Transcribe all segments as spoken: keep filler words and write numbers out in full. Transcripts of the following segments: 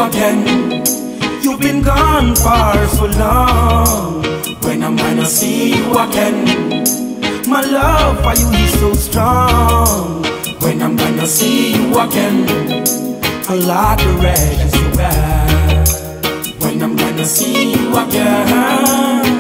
again. You've been gone for so long. When I'm gonna see you again? My love for you is so strong. When I'm gonna see you again? I like the red is so bad. When I'm gonna see you again?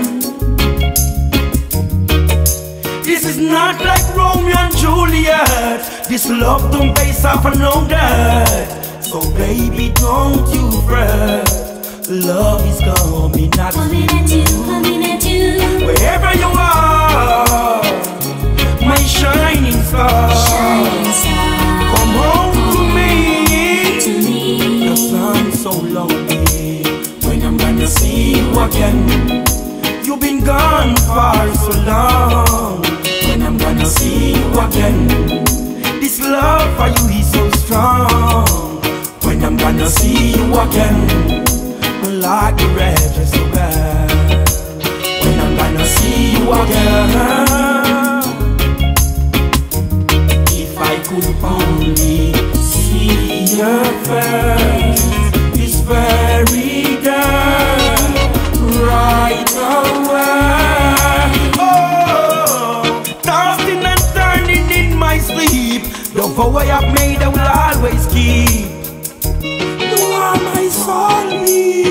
This is not like Romeo and Juliet. This love don't base off of no debt. So baby, don't you fret. Love is coming at coming at you, coming at you. Wherever you are, my shining star, shining star. Come home to me, to me. Cause I'm so lonely. When I'm gonna see you again? You've been gone for so long. When I'm gonna see you again? This love for you is so strong. When I'm gonna see you again? Like the red is so bad. When I'm gonna see you again? If I could only see your face, this very day, right away. Oh, tossing and turning in my sleep. The vow I have made I will always keep. You are my soulmate.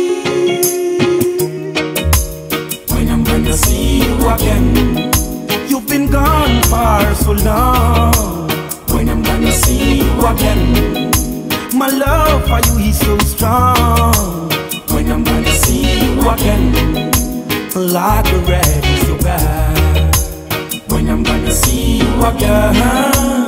See you again? You've been gone for so long. When I'm gonna see you again? My love for you is so strong. When I'm gonna see you again? Like the red is so bad. When I'm gonna see you again?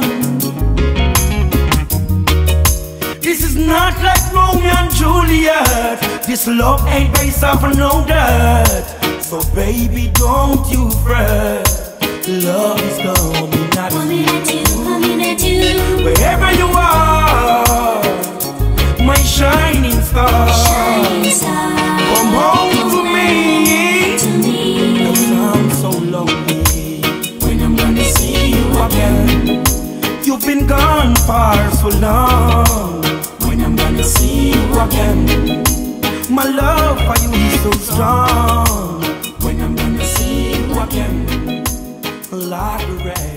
This is not like Romeo and Juliet. This love ain't based off of no debt. So baby, don't you fret. Love is coming at coming at you, coming at you. Wherever you are, my shining star, shining star. Come home to me, to me. Cause I'm so lonely. When I'm gonna see you again? You've been gone for so long. When I'm gonna see you again? My love for you is so strong. When I'm gonna see you again? Like the red.